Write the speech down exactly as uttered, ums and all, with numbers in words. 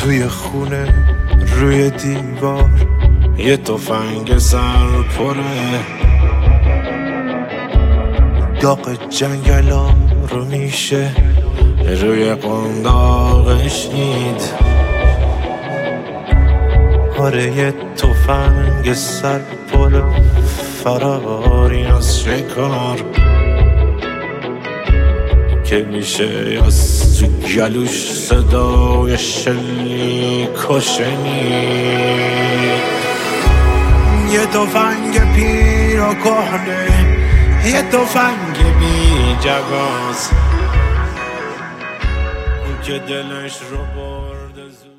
توی خونه روی دیوار یه تفنگ سر پره، داغ جنگلا رو میشه روی قنداقش دید. آره یه تفنگ سر پره، فراری از شکار که میشه از تو گلوش صدای شلیک و شنید. یه تفنگ پیر و کهنه، یه تفنگ بی جواز که دلش رو برده زود.